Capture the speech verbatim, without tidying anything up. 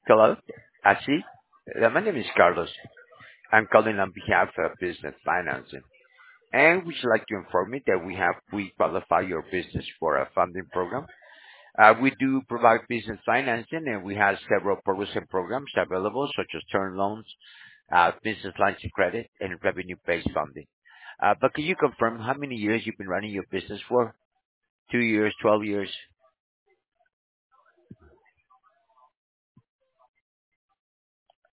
Hello, Asi. Uh, My name is Carlos. I'm calling on behalf of Business Financing, and we should like to inform you that we have pre-qualified your business for a funding program. Uh, we do provide business financing, and we have several programs and programs available, such as term loans, uh, business lines of credit, and revenue-based funding. Uh, but can you confirm how many years you've been running your business for? Two years, twelve years?